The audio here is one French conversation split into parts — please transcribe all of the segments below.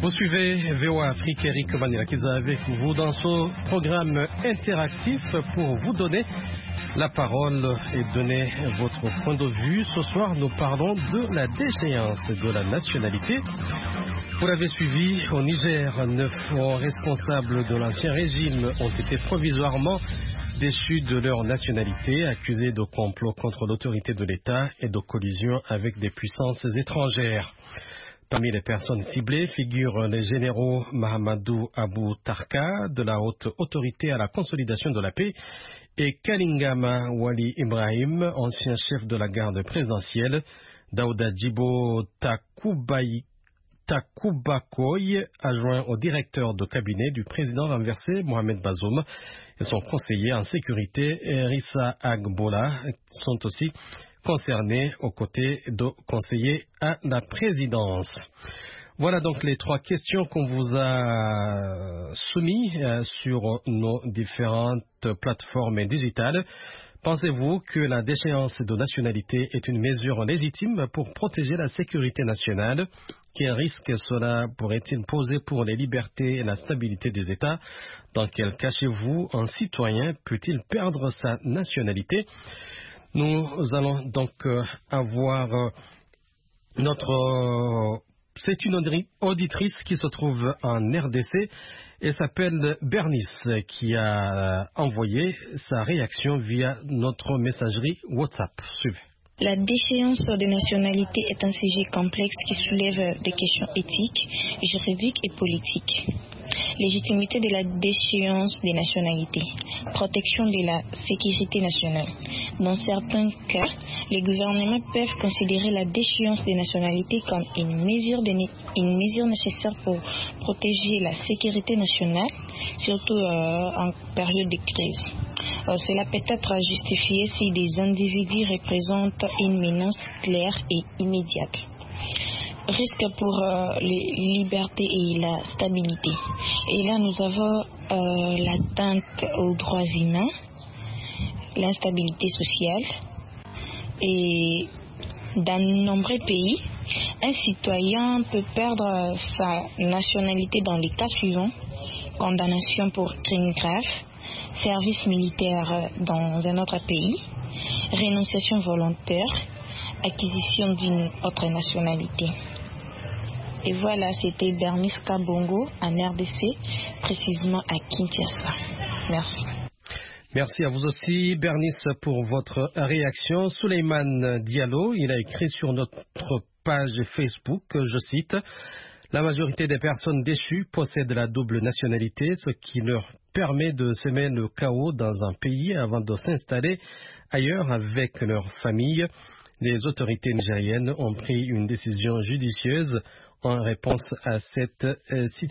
Vous suivez VOA Afrique, Eric Manilakiza avec vous dans ce programme interactif pour vous donner la parole et donner votre point de vue. Ce soir, nous parlons de la déchéance de la nationalité. Vous l'avez suivi, au Niger, 9 responsables de l'ancien régime ont été provisoirement déchus de leur nationalité, accusés de complot contre l'autorité de l'État et de collusion avec des puissances étrangères. Parmi les personnes ciblées figurent les généraux Mahamadou Abou Tarka de la haute autorité à la consolidation de la paix et Kalingama Wali Ibrahim, ancien chef de la garde présidentielle, Daouda Djibo Takoubakoy, adjoint au directeur de cabinet du président renversé Mohamed Bazoum, et son conseiller en sécurité Rissa Agbola sont aussi concernés aux côtés de conseillers à la présidence. Voilà donc les trois questions qu'on vous a soumises sur nos différentes plateformes digitales. Pensez-vous que la déchéance de nationalité est une mesure légitime pour protéger la sécurité nationale? Quel risque cela pourrait-il poser pour les libertés et la stabilité des États? Dans quel cas chez vous, un citoyen peut-il perdre sa nationalité? Nous allons donc avoir c'est une auditrice qui se trouve en RDC et s'appelle Bernice, qui a envoyé sa réaction via notre messagerie WhatsApp. Suivez. La déchéance de nationalité est un sujet complexe qui soulève des questions éthiques, juridiques et politiques. Légitimité de la déchéance des nationalités, protection de la sécurité nationale. Dans certains cas, les gouvernements peuvent considérer la déchéance des nationalités comme une mesure nécessaire pour protéger la sécurité nationale, surtout en période de crise. Cela peut être justifié si des individus représentent une menace claire et immédiate. Risque pour les libertés et la stabilité. Et là, nous avons l'atteinte aux droits humains, l'instabilité sociale. Et dans de nombreux pays, un citoyen peut perdre sa nationalité dans les cas suivants: condamnation pour crimes graves, service militaire dans un autre pays, rénonciation volontaire, acquisition d'une autre nationalité. Et voilà, c'était Bernice Kabongo en RDC, précisément à Kinshasa. Merci. Merci à vous aussi, Bernice, pour votre réaction. Souleymane Diallo, il a écrit sur notre page Facebook, je cite: « La majorité des personnes déchues possèdent la double nationalité, ce qui leur permet de semer le chaos dans un pays avant de s'installer ailleurs avec leur famille. Les autorités nigériennes ont pris une décision judicieuse en réponse à cette situation. »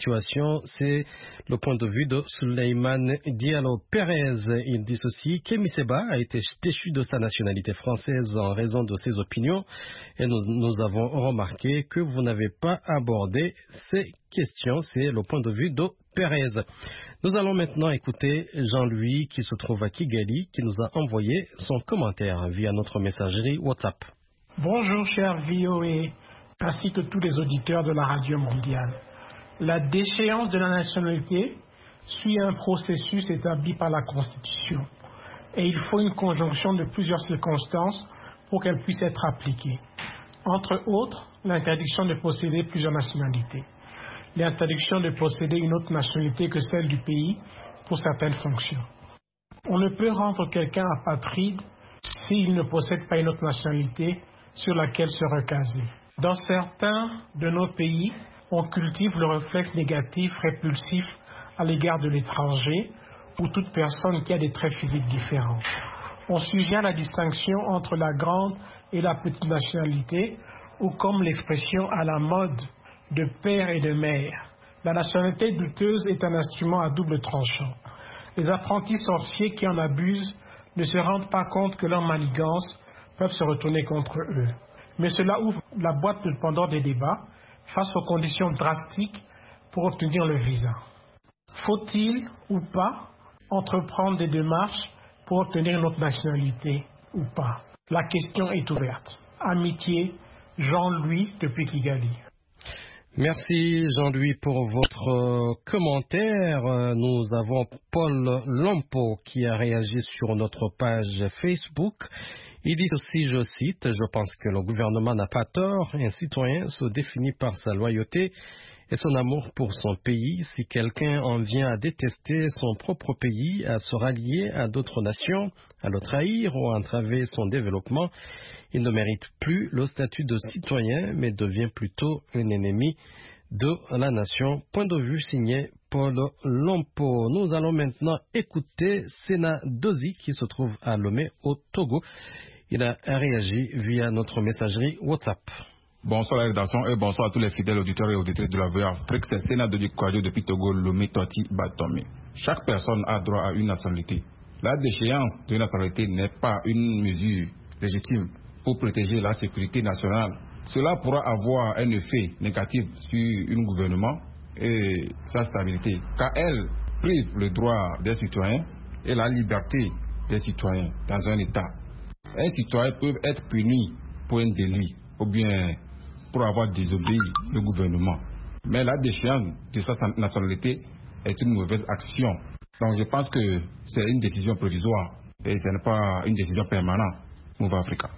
C'est le point de vue de Souleymane Diallo Pérez. Il dit ceci: Kémy Séba a été déchu de sa nationalité française en raison de ses opinions et nous avons remarqué que vous n'avez pas abordé ces questions. C'est le point de vue de Pérez. Nous allons maintenant écouter Jean-Louis qui se trouve à Kigali, qui nous a envoyé son commentaire via notre messagerie WhatsApp. Bonjour cher VOA, ainsi que tous les auditeurs de la radio mondiale. La déchéance de la nationalité suit un processus établi par la Constitution et il faut une conjonction de plusieurs circonstances pour qu'elle puisse être appliquée. Entre autres, l'interdiction de posséder plusieurs nationalités, l'interdiction de posséder une autre nationalité que celle du pays pour certaines fonctions. On ne peut rendre quelqu'un apatride s'il ne possède pas une autre nationalité sur laquelle se recaser. Dans certains de nos pays, on cultive le réflexe négatif répulsif à l'égard de l'étranger ou toute personne qui a des traits physiques différents. On suggère la distinction entre la grande et la petite nationalité, ou comme l'expression à la mode de père et de mère. La nationalité douteuse est un instrument à double tranchant. Les apprentis sorciers qui en abusent ne se rendent pas compte que leurs manigances peuvent se retourner contre eux. Mais cela ouvre la boîte de Pandore des débats face aux conditions drastiques pour obtenir le visa. Faut-il ou pas entreprendre des démarches pour obtenir une autre nationalité ou pas? La question est ouverte. Amitié, Jean-Louis depuis Kigali. Merci Jean-Louis pour votre commentaire. Nous avons Paul Lampo qui a réagi sur notre page Facebook. Il dit aussi, je cite, « Je pense que le gouvernement n'a pas tort. Un citoyen se définit par sa loyauté et son amour pour son pays. Si quelqu'un en vient à détester son propre pays, à se rallier à d'autres nations, à le trahir ou à entraver son développement, il ne mérite plus le statut de citoyen, mais devient plutôt un ennemi de la nation. » Point de vue signé Paul Lampo. Nous allons maintenant écouter Sena Dozi qui se trouve à Lomé au Togo. Il a réagi via notre messagerie WhatsApp. Bonsoir à la rédaction et bonsoir à tous les fidèles auditeurs et auditrices de la VOA Afrique. C'est Sena Dozi Kouadio depuis Togo, Lomé, Toti, Batomé. Chaque personne a droit à une nationalité. La déchéance de nationalité n'est pas une mesure légitime pour protéger la sécurité nationale. Cela pourra avoir un effet négatif sur un gouvernement et sa stabilité, car elle prive le droit des citoyens et la liberté des citoyens dans un État. Un citoyen peut être puni pour un délit ou bien pour avoir désobéi le gouvernement. Mais la déchéance de sa nationalité est une mauvaise action. Donc je pense que c'est une décision provisoire et ce n'est pas une décision permanente. Mouva Africa.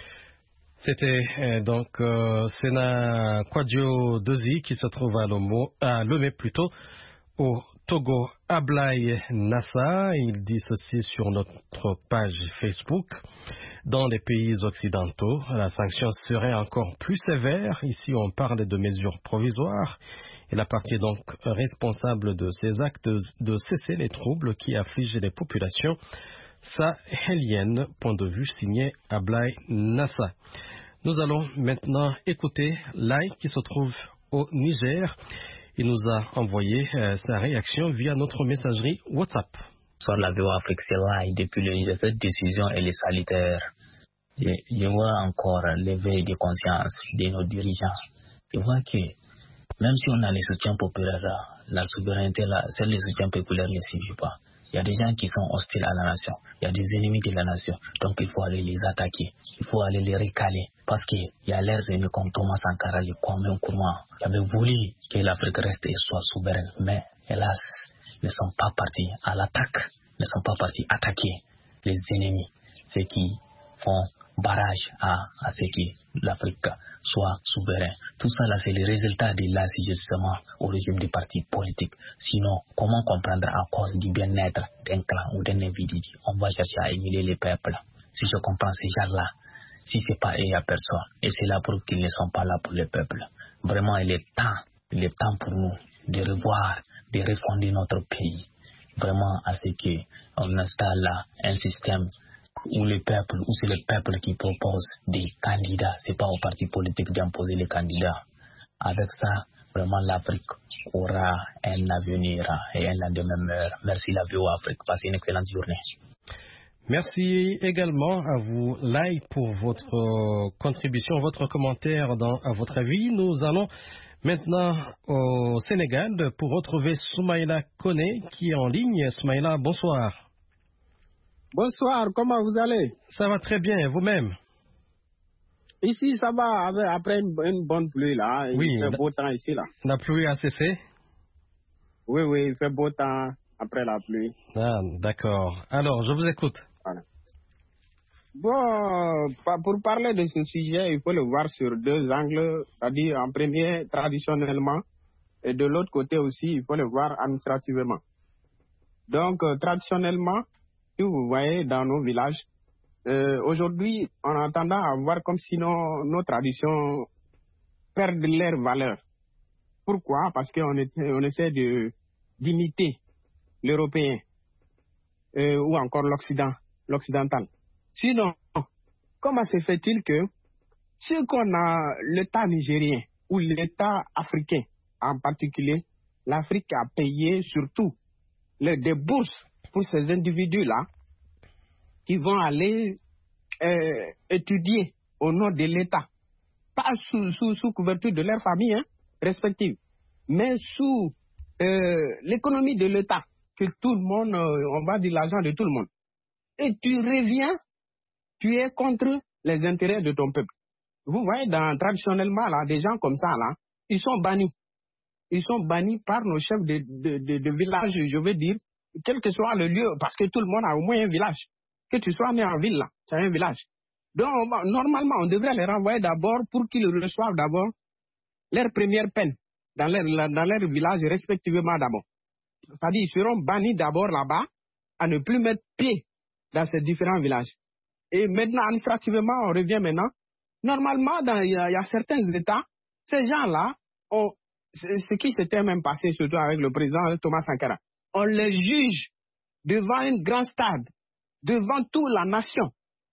C'était donc Sena Kouadio Dozi qui se trouve à Lomé plutôt au Togo. Ablaye Nassa, il dit ceci sur notre page Facebook. Dans les pays occidentaux, la sanction serait encore plus sévère. Ici, on parle de mesures provisoires. Il appartient donc responsable de ces actes de cesser les troubles qui affligent les populations sahéliennes. Point de vue signé Ablaye Nassa. Nous allons maintenant écouter Lai qui se trouve au Niger. Il nous a envoyé sa réaction via notre messagerie WhatsApp. Sur la VOA Afrique, c'est Lai depuis le Niger. Cette décision, elle est salutaire. Je vois encore l'éveil de conscience de nos dirigeants. Je vois que même si on a les soutiens populaires, la souveraineté, celle des soutiens populaires ne suffit pas. Il y a des gens qui sont hostiles à la nation. Il y a des ennemis de la nation. Donc il faut aller les attaquer. Il faut aller les recaler. Parce qu'il y a leurs ennemis comme Thomas Sankara, les Kwame Nkrumah, qui avaient voulu que l'Afrique reste et soit souveraine. Mais hélas, ils ne sont pas partis à l'attaque. Ils ne sont pas partis attaquer les ennemis. Ceux qui font barrage à ce que l'Afrique soit souveraine. Tout ça là, c'est le résultat de l'assujettissement au régime des partis politiques. Sinon, comment comprendre à cause du bien-être d'un clan ou d'un individu, on va chercher à émuler les peuples. Si je comprends ces gens-là, si c'est pas eux, il n'y a personne. Et c'est là pour qu'ils ne sont pas là pour le peuple. Vraiment, il est temps pour nous de revoir, de refonder notre pays. Vraiment à ce qu'on installe là un système où le peuple, où c'est le peuple qui propose des candidats. C'est pas aux partis politiques d'imposer les candidats. Avec ça, vraiment l'Afrique aura un avenir et un lendemain meilleur. Merci la VOA Afrique. Passez une excellente journée. Merci également à vous, Lai, pour votre contribution, votre commentaire à votre avis. Nous allons maintenant au Sénégal pour retrouver Soumaïla Koné qui est en ligne. Soumaïla, bonsoir. Bonsoir, comment vous allez? Ça va très bien, vous-même? Ici, ça va, après une bonne pluie là. Oui, il fait beau temps ici là. La pluie a cessé? Oui, il fait beau temps après la pluie. Ah, d'accord. Alors, je vous écoute. Voilà. Bon, pour parler de ce sujet, il faut le voir sur deux angles. C'est-à-dire, en premier, traditionnellement, et de l'autre côté aussi, il faut le voir administrativement. Donc, traditionnellement, si vous voyez dans nos villages, aujourd'hui, on a tendance à voir comme si nos traditions perdent leur valeur. Pourquoi? Parce qu'on essaie d'imiter l'Européen ou encore l'Occidental. Sinon, comment se fait-il que ce qu'on a, l'État nigérien ou l'État africain en particulier, l'Afrique a payé surtout des bourses pour ces individus-là qui vont aller étudier au nom de l'État, pas sous couverture de leur famille respective, mais sous l'économie de l'État, que tout le monde, on va dire l'argent de tout le monde. Et tu reviens, tu es contre les intérêts de ton peuple. Vous voyez, traditionnellement, là, des gens comme ça, là, ils sont bannis. ils sont bannis par nos chefs de village, je veux dire, quel que soit le lieu, parce que tout le monde a au moins un village. Que tu sois né en ville, là, tu as un village. Donc, normalement, on devrait les renvoyer d'abord pour qu'ils reçoivent d'abord leur première peine dans leur village respectivement d'abord. C'est-à-dire, ils seront bannis d'abord là-bas à ne plus mettre pied dans ces différents villages. Et maintenant, administrativement, on revient maintenant. Normalement, il y a certains États, ces gens-là, ce qui s'était même passé surtout avec le président Thomas Sankara, on les juge devant un grand stade, devant toute la nation,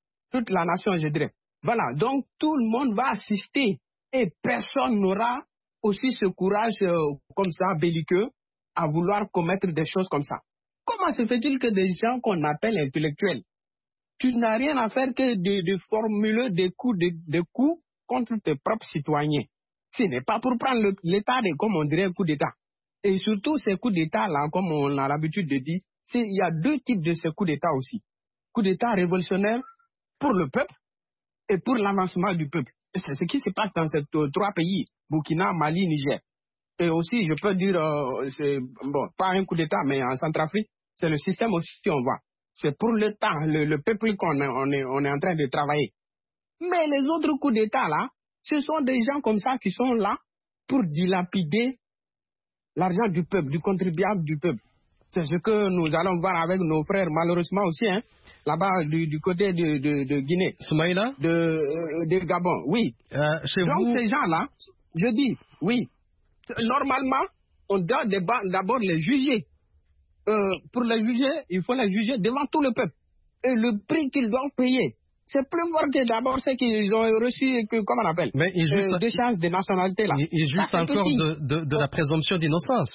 je dirais. Voilà, donc tout le monde va assister et personne n'aura aussi ce courage comme ça, belliqueux, à vouloir commettre des choses comme ça. Comment se fait-il que des gens qu'on appelle intellectuels, tu n'as rien à faire que de formuler des coups contre tes propres citoyens. Ce n'est pas pour prendre l'État comme on dirait un coup d'État. Et surtout ces coups d'État-là, comme on a l'habitude de dire, il y a deux types de ces coups d'État aussi. Coup d'État révolutionnaire pour le peuple et pour l'avancement du peuple. Et c'est ce qui se passe dans ces trois pays, Burkina, Mali, Niger. Et aussi, je peux dire, pas un coup d'État, mais en Centrafrique, c'est le système aussi, on voit. C'est pour l'État, le peuple qu'on est en train de travailler. Mais les autres coups d'État, là, ce sont des gens comme ça qui sont là pour dilapider l'argent du peuple, du contribuable du peuple. C'est ce que nous allons voir avec nos frères, malheureusement aussi, hein, là-bas du côté de Guinée. Soumaïla de Gabon, oui. Donc ces gens-là, je dis, oui, normalement, on doit d'abord les juger. Pour les juger, il faut les juger devant tout le peuple. Et le prix qu'ils doivent payer, c'est plus fort que d'abord ce qu'ils ont reçu, comment on appelle, décharge de nationalité là. Il juste encore de la présomption d'innocence.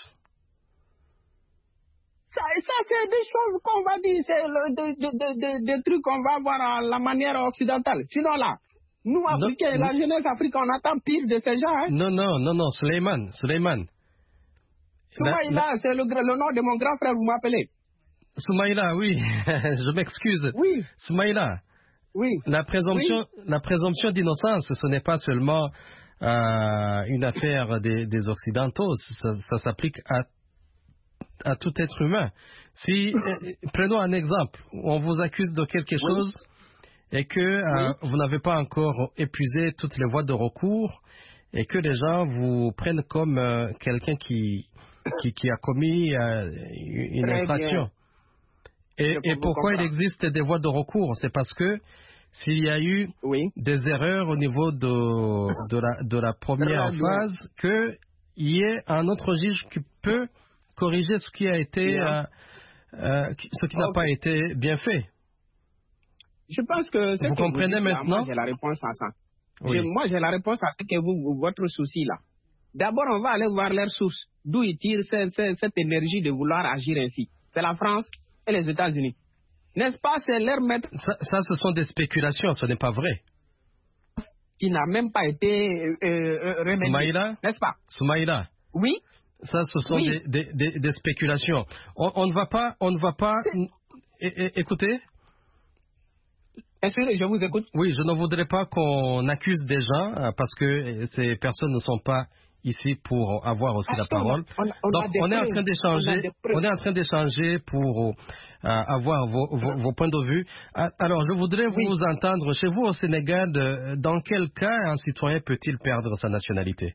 Ça c'est des choses qu'on va dire, c'est des trucs qu'on va voir à la manière occidentale. Sinon là, nous Africains, la jeunesse africaine, on attend pire de ces gens. Hein? Non, Souleymane. Soumaïla, c'est le nom de mon grand frère, vous m'appelez. Soumaïla, oui, je m'excuse. Oui. Soumaïla, oui. La présomption d'innocence, ce n'est pas seulement une affaire des Occidentaux, ça s'applique à tout être humain. Si, prenons un exemple, on vous accuse de quelque chose et que vous n'avez pas encore épuisé toutes les voies de recours et que les gens vous prennent comme quelqu'un qui a commis une infraction. Et pourquoi il existe des voies de recours? C'est parce que s'il y a eu des erreurs au niveau de la première phase, qu'il y ait un autre juge qui peut corriger ce qui a été, ce qui n'a pas été bien fait. Je pense que vous comprenez maintenant. Moi, j'ai la réponse à ça. Oui. Moi, j'ai la réponse à ce que votre souci là. D'abord, on va aller voir leur source, d'où ils tirent cette énergie de vouloir agir ainsi. C'est la France et les États-Unis. N'est-ce pas, c'est leur maître. Ça, ce sont des spéculations, ce n'est pas vrai. Qui n'a même pas été remédié. Soumaïla, n'est-ce pas? Soumaïla. Oui. Ça, ce sont des spéculations. On ne va pas. Écoutez. Est-ce que je vous écoute? Oui, je ne voudrais pas qu'on accuse des gens parce que ces personnes ne sont pas ici pour avoir aussi la parole. Donc, on est en train d'échanger pour avoir vos points de vue. Alors, je voudrais vous entendre. Chez vous au Sénégal, dans quel cas un citoyen peut-il perdre sa nationalité?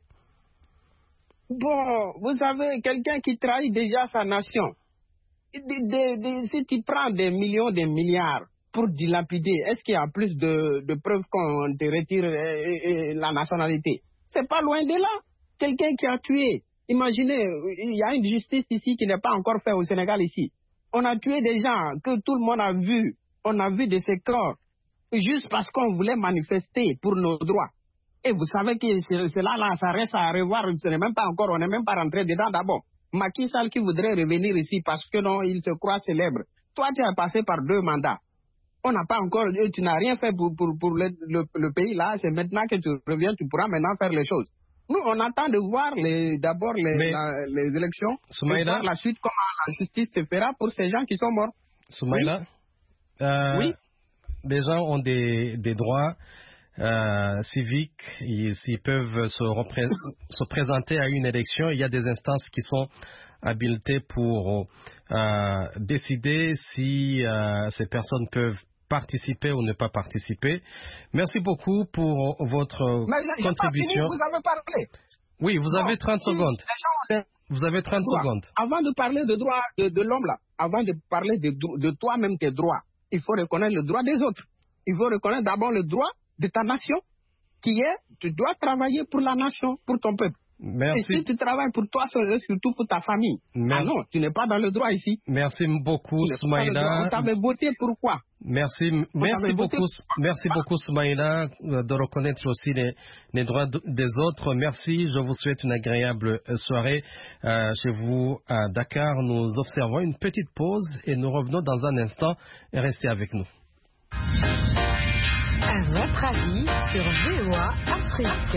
Bon, vous savez, quelqu'un qui trahit déjà sa nation, si tu prends des millions, des milliards pour dilapider, est-ce qu'il y a plus de preuves qu'on te retire la nationalité? C'est pas loin de là. Quelqu'un qui a tué, imaginez, il y a une justice ici qui n'est pas encore faite au Sénégal ici. On a tué des gens que tout le monde a vu. On a vu de ces corps, juste parce qu'on voulait manifester pour nos droits. Et vous savez que cela là, ça reste à revoir. Ce n'est même pas encore, on n'est même pas rentré dedans d'abord. Macky Sall qui voudrait revenir ici parce que non, il se croit célèbre. Toi, tu as passé par 2 mandats. On n'a pas encore, tu n'as rien fait pour le pays là. C'est maintenant que tu reviens, tu pourras maintenant faire les choses. Nous, on attend de voir d'abord les élections, et voir la suite, comment la justice se fera pour ces gens qui sont morts. Soumaïla, oui. Les gens ont des droits civiques, s'ils peuvent se présenter à une élection. Il y a des instances qui sont habilitées pour décider si ces personnes peuvent participer ou ne pas participer. Merci beaucoup pour votre contribution. Vous avez parlé. Oui, vous avez 30 secondes. Vous avez 30 secondes. Avant de parler de droits de l'homme, là, avant de parler de toi-même, tes droits, il faut reconnaître le droit des autres. Il faut reconnaître d'abord le droit de ta nation, qui est, tu dois travailler pour la nation, pour ton peuple. Merci. Et si tu travailles pour toi, surtout pour ta famille, non, tu n'es pas dans le droit ici. Merci beaucoup, Soumaïla. On t'avait voté pourquoi? Merci beaucoup, Soumaïla, de reconnaître aussi les droits des autres. Merci, je vous souhaite une agréable soirée chez vous à Dakar. Nous observons une petite pause et nous revenons dans un instant. Restez avec nous. Un autre avis sur VOA Afrique.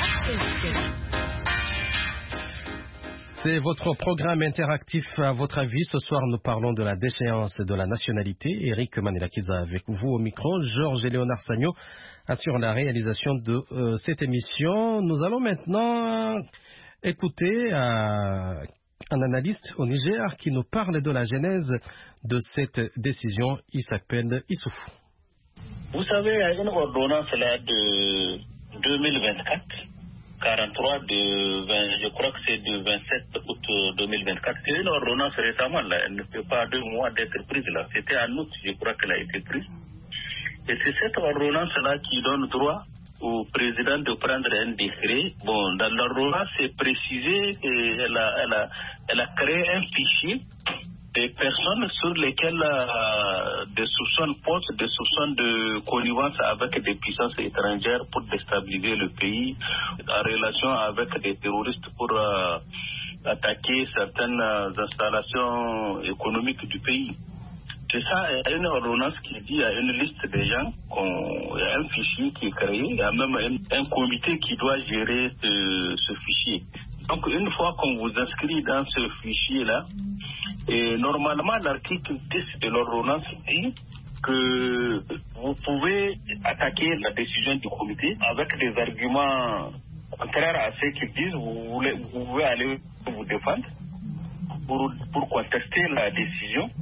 C'est votre programme interactif à votre avis. Ce soir, nous parlons de la déchéance de la nationalité. Eric Manelakiza avec vous au micro. Georges et Léonard Sagno assurent la réalisation de cette émission. Nous allons maintenant écouter un analyste au Niger qui nous parle de la genèse de cette décision. Il s'appelle Issoufou. Vous savez, il y a une ordonnance là de 2024. 43 je crois que c'est de 27 août 2024. C'est une ordonnance récemment, là. Elle ne fait pas 2 mois d'être prise, là. C'était en août, je crois qu'elle a été prise. Et c'est cette ordonnance-là qui donne droit au président de prendre un décret. Bon, dans l'ordonnance, c'est précisé qu'elle a créé un fichier des personnes sur lesquelles des soupçons posent, des soupçons de connivence avec des puissances étrangères pour déstabiliser le pays, en relation avec des terroristes pour attaquer certaines installations économiques du pays. C'est ça, il y a une ordonnance qui dit, il y a une liste des gens, il y a un fichier qui est créé, il y a même un comité qui doit gérer ce fichier. Donc une fois qu'on vous inscrit dans ce fichier-là, et normalement l'article 10 de l'ordonnance dit que vous pouvez attaquer la décision du comité avec des arguments contraires à ce qu'ils disent. Vous pouvez aller vous défendre pour contester la décision.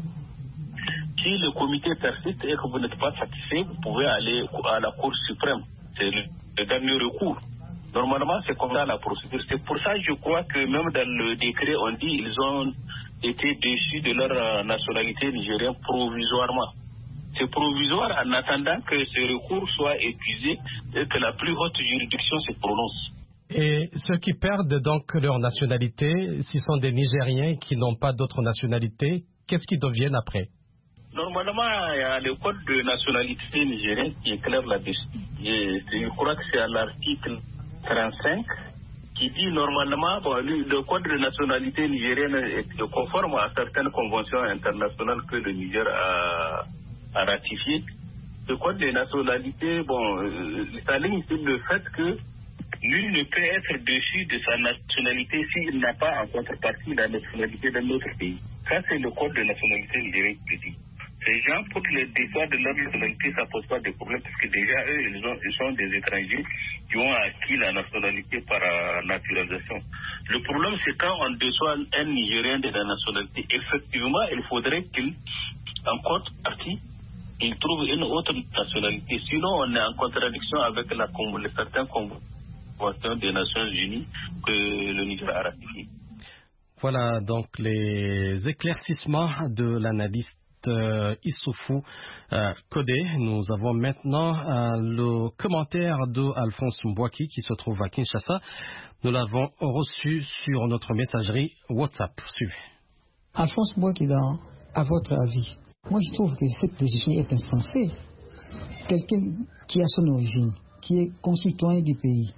Si le comité persiste et que vous n'êtes pas satisfait, vous pouvez aller à la Cour suprême. C'est le dernier recours. Normalement, c'est comme ça la procédure. C'est pour ça que je crois que même dans le décret, on dit qu'ils ont été déchus de leur nationalité nigérienne provisoirement. C'est provisoire en attendant que ce recours soit épuisé et que la plus haute juridiction se prononce. Et ceux qui perdent donc leur nationalité, ce sont des Nigériens qui n'ont pas d'autre nationalité, qu'est-ce qu'ils deviennent après? Normalement, il y a le code de nationalité nigérien qui éclaire là-dessus. Je crois que c'est à l'article 35 qui dit normalement, le code de nationalité nigérienne est conforme à certaines conventions internationales que le Niger a ratifiées. Le code de nationalité, s'aligne sur le fait que nul ne peut être déchu de sa nationalité s'il n'a pas en contrepartie la nationalité d'un autre pays. Ça, c'est le code de nationalité nigérienne qui dit. Ces gens, pour le défaut de leur nationalité, ça ne pose pas de problème parce que déjà, eux, ils sont des étrangers qui ont acquis la nationalité par naturalisation. Le problème, c'est quand on déçoit un Nigérien de la nationalité. Effectivement, il faudrait qu'il, en contrepartie, il trouve une autre nationalité. Sinon, on est en contradiction avec certaines conventions des Nations Unies que le Niger a ratifiées. Voilà donc les éclaircissements de l'analyste Issoufou Codé. Nous avons maintenant le commentaire de Alphonse Mbouaki qui se trouve à Kinshasa. Nous l'avons reçu sur notre messagerie WhatsApp. Suivez. Alphonse Mbouaki, à votre avis, moi je trouve que cette décision est insensée. Quelqu'un qui a son origine, qui est concitoyen du pays,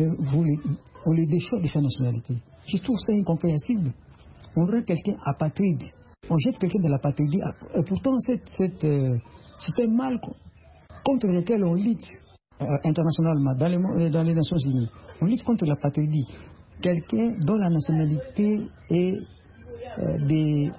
on le déchoit de sa nationalité. Je trouve ça incompréhensible. On rend quelqu'un apatride. On jette quelqu'un de la patrie. Et pourtant, c'est un mal contre lequel on lutte internationalement, dans les Nations Unies. On lutte contre la patrie. Quelqu'un dont la nationalité est de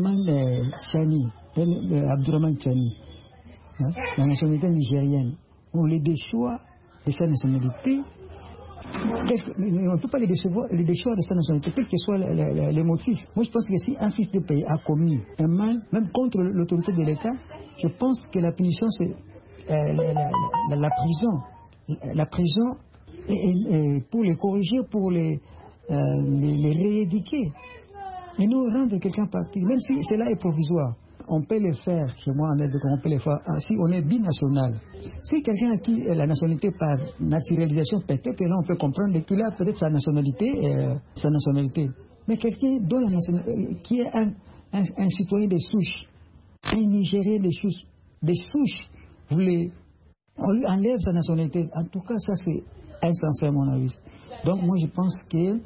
Abdourahmane Tchani, la nationalité nigérienne. on les déchoit de sa nationalité. On ne peut pas les déchoir de sa nationalité, quels que soient les motifs. Moi, je pense que si un fils de pays a commis un mal, même contre l'autorité de l'État, je pense que la punition, c'est la prison. La prison, pour les corriger, pour les rééduquer. Et nous rendre quelqu'un parti, même si cela est provisoire. On peut le faire, chez moi en aide, on peut le faire si on est binational. Si quelqu'un a acquis la nationalité par naturalisation, peut-être là on peut comprendre qu'il a peut-être sa nationalité. Mais quelqu'un dont la nationalité, qui est un citoyen de souche, un Nigérien de souche, on lui enlève sa nationalité. En tout cas, ça c'est insensé à mon avis. Donc moi je pense que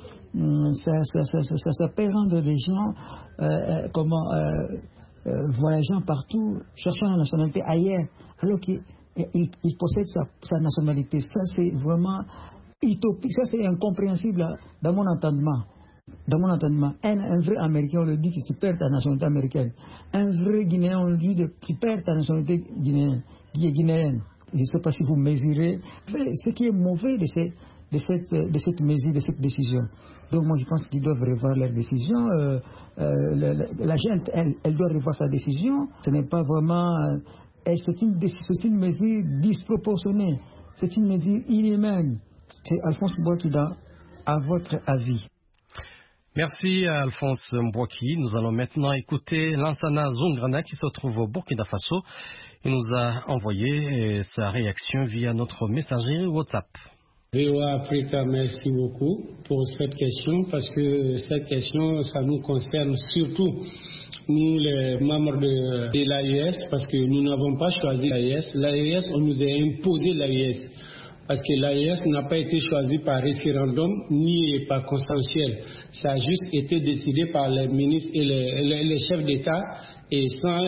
ça peut rendre les gens voyageant partout, cherchant la nationalité ailleurs, alors qu'il possède sa nationalité. Ça c'est vraiment utopique, ça c'est incompréhensible dans mon entendement. Un vrai Américain, on le dit que tu perds ta nationalité américaine. Un vrai Guinéen, on le dit que tu perds ta nationalité guinéenne. Je ne sais pas si vous mesurez ce qui est mauvais de cette mesure, de cette décision. Donc moi je pense qu'ils doivent revoir leur décision. La gente, elle doit revoir sa décision. Ce n'est pas vraiment... c'est une mesure disproportionnée. C'est une mesure inhumaine. C'est Alphonse Mbouakida, à votre avis. Merci à Alphonse Mbouaki. Nous allons maintenant écouter Lansana Zongrana qui se trouve au Burkina Faso. Il nous a envoyé sa réaction via notre messagerie WhatsApp. VOA Africa, merci beaucoup pour cette question, parce que cette question, ça nous concerne surtout, nous les membres de l'AES, parce que nous n'avons pas choisi l'AES. L'AES, on nous a imposé l'AES, parce que l'AES n'a pas été choisi par référendum ni par consensuel. Ça a juste été décidé par les ministres et les chefs d'État, et sans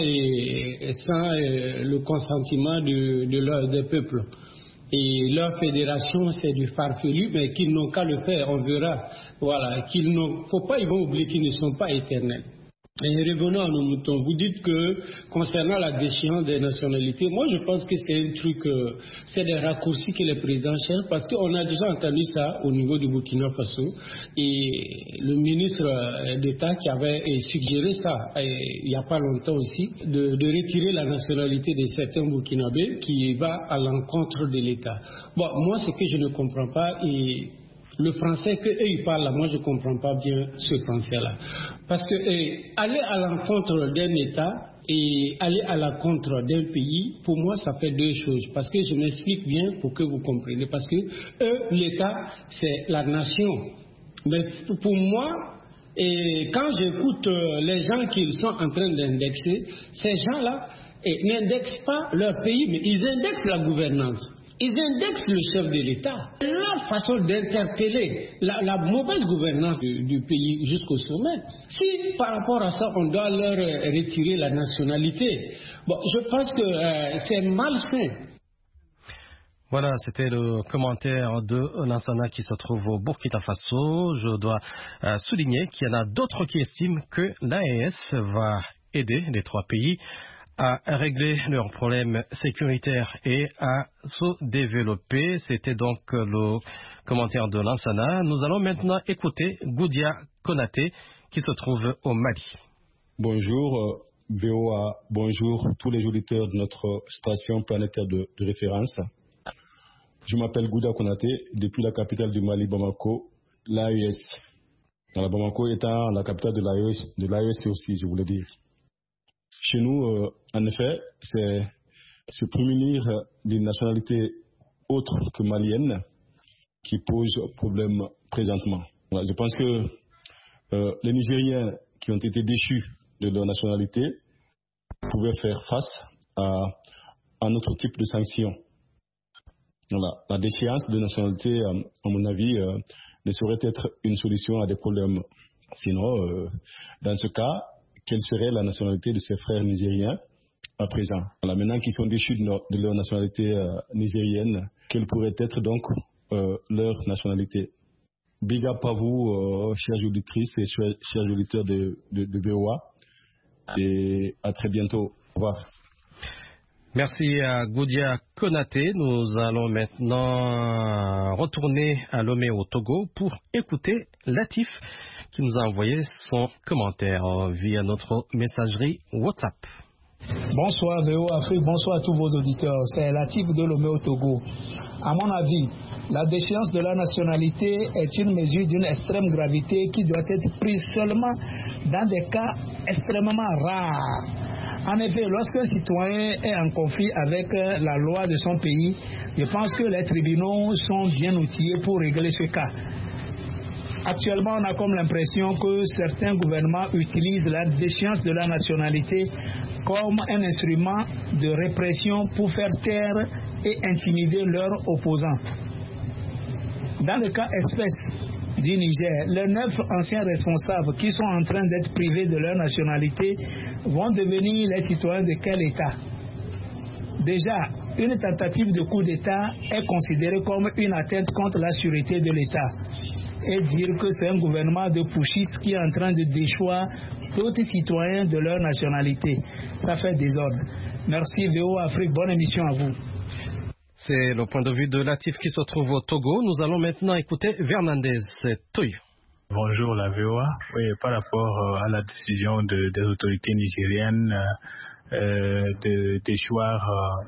le consentement des peuples. Et leur fédération, c'est du farfelu, mais qu'ils n'ont qu'à le faire, on verra. Voilà, ils vont oublier qu'ils ne sont pas éternels. Et revenons à nos moutons. Vous dites que, concernant la déchéance des nationalités, moi je pense que c'est un truc, c'est des raccourcis que les présidents cherchent, parce qu'on a déjà entendu ça au niveau du Burkina Faso, et le ministre d'État qui avait suggéré ça, il n'y a pas longtemps aussi, de retirer la nationalité de certains Burkinabés qui va à l'encontre de l'État. Bon, moi ce que je ne comprends pas, et le français qu'eux ils parlent là, moi je ne comprends pas bien ce français-là. Parce que aller à l'encontre d'un État et aller à l'encontre d'un pays, pour moi ça fait deux choses. Parce que je m'explique bien pour que vous compreniez. Parce que l'État, c'est la nation. Mais pour moi, quand j'écoute les gens qui sont en train d'indexer, ces gens-là n'indexent pas leur pays, mais ils indexent la gouvernance. Ils indexent le chef de l'État. Leur façon d'interpeller la mauvaise gouvernance du pays jusqu'au sommet. Si par rapport à ça, on doit leur retirer la nationalité, bon, je pense que c'est malsain. Voilà, c'était le commentaire de Lansana qui se trouve au Burkina Faso. Je dois souligner qu'il y en a d'autres qui estiment que l'AES va aider les trois pays à régler leurs problèmes sécuritaires et à se développer. C'était donc le commentaire de Lansana. Nous allons maintenant écouter Goudia Konaté qui se trouve au Mali. Bonjour VOA, bonjour tous les auditeurs de notre station planétaire de référence. Je m'appelle Goudia Konaté, depuis la capitale du Mali, Bamako, l'AES. La Bamako étant la capitale de l'AES aussi, je voulais dire. Chez nous, en effet, c'est se prémunir d'une nationalité autre que malienne qui pose problème présentement. Voilà, je pense que les Nigériens qui ont été déchus de leur nationalité pouvaient faire face à un autre type de sanctions. Voilà, la déchéance de nationalité, à mon avis, ne saurait être une solution à des problèmes. Sinon, dans ce cas, quelle serait la nationalité de ces frères nigériens à présent? Voilà, maintenant qu'ils sont déchus de leur nationalité nigérienne, quelle pourrait être donc leur nationalité? Big up à vous, chères auditrices et chers auditeurs de VOA, et à très bientôt. Au revoir. Merci à Goudia Konaté. Nous allons maintenant retourner à Lomé au Togo pour écouter Latif qui nous a envoyé son commentaire via notre messagerie WhatsApp. Bonsoir VO Afrique, bonsoir à tous vos auditeurs. C'est Latif de Lomé au Togo. À mon avis, la déchéance de la nationalité est une mesure d'une extrême gravité qui doit être prise seulement dans des cas extrêmement rares. En effet, lorsqu'un citoyen est en conflit avec la loi de son pays, je pense que les tribunaux sont bien outillés pour régler ce cas. Actuellement, on a comme l'impression que certains gouvernements utilisent la déchéance de la nationalité comme un instrument de répression pour faire taire et intimider leurs opposants. Dans le cas espèce du Niger, les 9 anciens responsables qui sont en train d'être privés de leur nationalité vont devenir les citoyens de quel État? Déjà, une tentative de coup d'État est considérée comme une atteinte contre la sûreté de l'État. Et dire que c'est un gouvernement de putschistes qui est en train de déchoir d'autres citoyens de leur nationalité. Ça fait désordre. Merci VO Afrique, bonne émission à vous. C'est le point de vue de Latif qui se trouve au Togo. Nous allons maintenant écouter Fernandez Toy. Bonjour la VOA. Oui, par rapport à la décision des autorités nigériennes de déchoir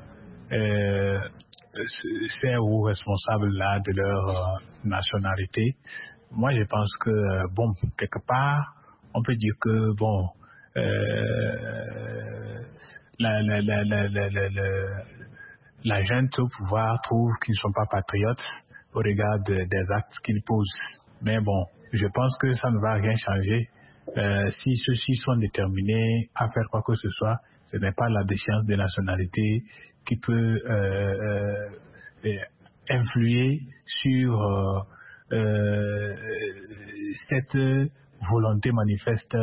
ces hauts responsables là de leur nationalité, moi je pense que bon, quelque part on peut dire que bon la junte au pouvoir trouve qu'ils ne sont pas patriotes au regard des actes qu'ils posent. Mais bon, je pense que ça ne va rien changer. Si ceux-ci sont déterminés à faire quoi que ce soit, ce n'est pas la déchéance de nationalité qui peut influer sur cette volonté manifeste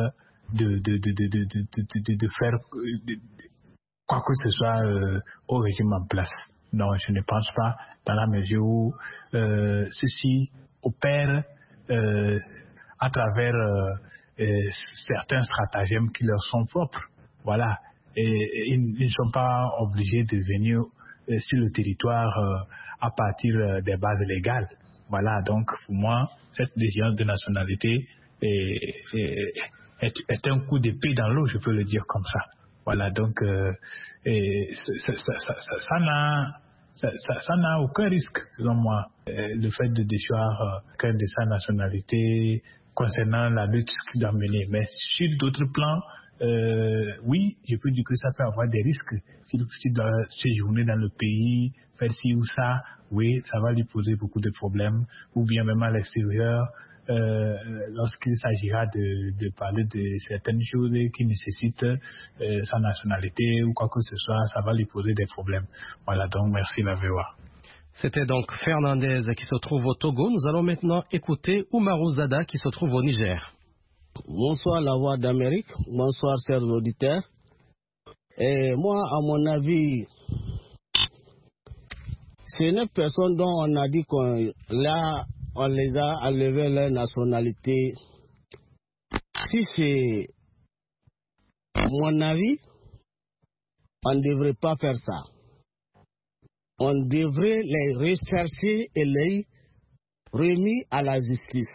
de faire quoi que ce soit au régime en place. Non, je ne pense pas, dans la mesure où ceci opère à travers certains stratagèmes qui leur sont propres. Voilà. Et ils ne sont pas obligés de venir sur le territoire à partir des bases légales. Voilà, donc pour moi, cette déchéance de nationalité est un coup d'épée dans l'eau, je peux le dire comme ça. Voilà, donc ça n'a aucun risque, selon moi, le fait de déchoir quelqu'un de sa nationalité concernant la lutte qu'il doit mener. Mais sur d'autres plans, oui, je peux dire que ça peut avoir des risques. S'il doit séjourner dans le pays, faire ci ou ça, oui, ça va lui poser beaucoup de problèmes. Ou bien même à l'extérieur, lorsqu'il s'agira de parler de certaines choses qui nécessitent sa nationalité ou quoi que ce soit, ça va lui poser des problèmes. Voilà, donc merci la VOA. C'était donc Fernandez qui se trouve au Togo. Nous allons maintenant écouter Oumarou Zada qui se trouve au Niger. Bonsoir la Voix d'Amérique, bonsoir chers auditeurs. Et moi, à mon avis, ces 9 personnes dont on a dit qu'on les a enlevé leur nationalité, si c'est mon avis, on ne devrait pas faire ça. On devrait les rechercher et les remettre à la justice.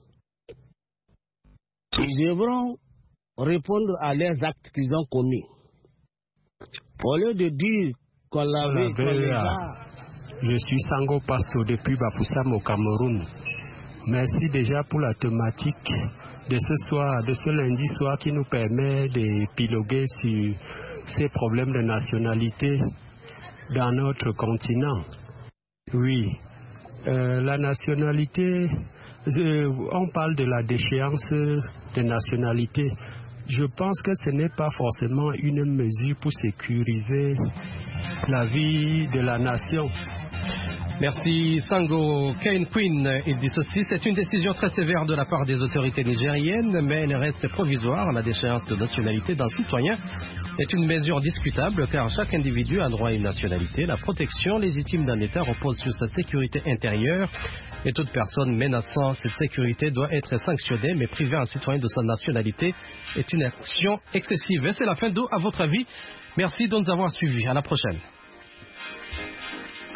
Ils devront répondre à leurs actes qu'ils ont commis. Au lieu de dire qu'on l'avait déjà... Je suis Sango Pasto depuis Bafoussam au Cameroun. Merci déjà pour la thématique de ce soir, de ce lundi soir qui nous permet d'épiloguer sur ces problèmes de nationalité dans notre continent. Oui, la nationalité, on parle de la déchéance de nationalité. Je pense que ce n'est pas forcément une mesure pour sécuriser la vie de la nation. Merci Sango Kane Queen. Il dit ceci: c'est une décision très sévère de la part des autorités nigériennes, mais elle reste provisoire. La déchéance de nationalité d'un citoyen est une mesure discutable car chaque individu a droit à une nationalité. La protection légitime d'un État repose sur sa sécurité intérieure et toute personne menaçant cette sécurité doit être sanctionnée, mais priver un citoyen de sa nationalité est une action excessive. Et c'est la fin d'eau. À votre avis, Merci de nous avoir suivis. À la prochaine.